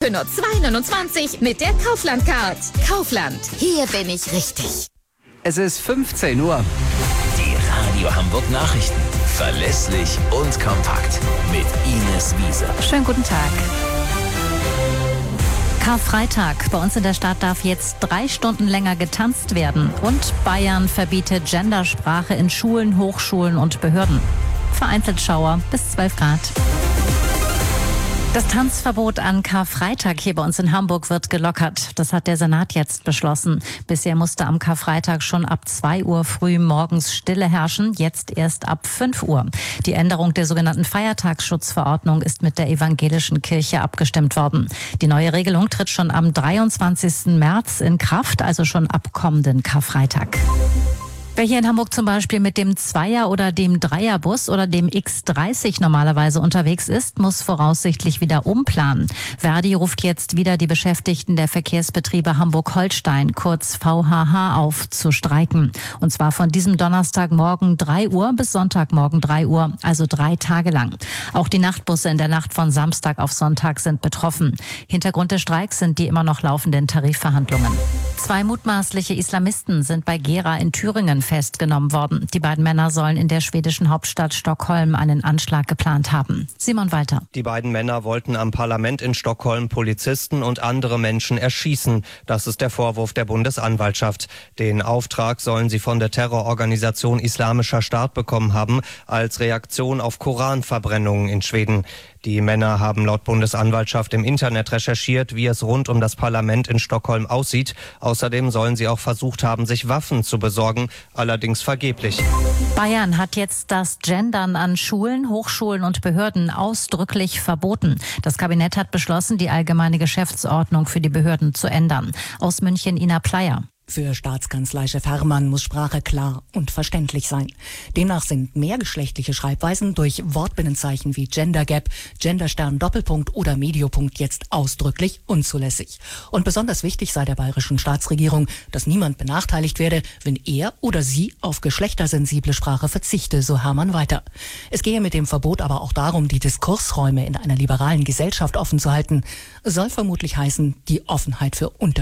für nur 2,29 mit der Kaufland-Card. Kaufland, hier bin ich richtig. Es ist 15 Uhr. Die Radio Hamburg Nachrichten. Verlässlich und kompakt. Mit Ines Wiese. Schönen guten Tag. Karfreitag. Bei uns in der Stadt darf jetzt 3 Stunden länger getanzt werden. Und Bayern verbietet Gendersprache in Schulen, Hochschulen und Behörden. Vereinzelt Schauer bis 12 Grad. Das Tanzverbot an Karfreitag hier bei uns in Hamburg wird gelockert. Das hat der Senat jetzt beschlossen. Bisher musste am Karfreitag schon ab 2 Uhr früh morgens Stille herrschen, jetzt erst ab 5 Uhr. Die Änderung der sogenannten Feiertagsschutzverordnung ist mit der evangelischen Kirche abgestimmt worden. Die neue Regelung tritt schon am 23. März in Kraft, also schon ab kommenden Karfreitag. Wer hier in Hamburg zum Beispiel mit dem Zweier- oder dem Dreierbus oder dem X30 normalerweise unterwegs ist, muss voraussichtlich wieder umplanen. Verdi ruft jetzt wieder die Beschäftigten der Verkehrsbetriebe Hamburg-Holstein, kurz VHH, auf zu streiken. Und zwar von diesem Donnerstagmorgen 3 Uhr bis Sonntagmorgen 3 Uhr, also 3 Tage lang. Auch die Nachtbusse in der Nacht von Samstag auf Sonntag sind betroffen. Hintergrund des Streiks sind die immer noch laufenden Tarifverhandlungen. 2 mutmaßliche Islamisten sind bei Gera in Thüringen festgenommen worden. Die beiden Männer sollen in der schwedischen Hauptstadt Stockholm einen Anschlag geplant haben. Simon Walter. Die beiden Männer wollten am Parlament in Stockholm Polizisten und andere Menschen erschießen. Das ist der Vorwurf der Bundesanwaltschaft. Den Auftrag sollen sie von der Terrororganisation Islamischer Staat bekommen haben, als Reaktion auf Koranverbrennungen in Schweden. Die Männer haben laut Bundesanwaltschaft im Internet recherchiert, wie es rund um das Parlament in Stockholm aussieht. Außerdem sollen sie auch versucht haben, sich Waffen zu besorgen, allerdings vergeblich. Bayern hat jetzt das Gendern an Schulen, Hochschulen und Behörden ausdrücklich verboten. Das Kabinett hat beschlossen, die allgemeine Geschäftsordnung für die Behörden zu ändern. Aus München Ina Pleyer. Für Staatskanzleichef Herrmann muss Sprache klar und verständlich sein. Demnach sind mehrgeschlechtliche Schreibweisen durch Wortbinnenzeichen wie Gender Gap, Genderstern, Doppelpunkt oder Mediopunkt jetzt ausdrücklich unzulässig. Und besonders wichtig sei der bayerischen Staatsregierung, dass niemand benachteiligt werde, wenn er oder sie auf geschlechtersensible Sprache verzichte, so Herrmann weiter. Es gehe mit dem Verbot aber auch darum, die Diskursräume in einer liberalen Gesellschaft offen zu halten. Soll vermutlich heißen, die Offenheit für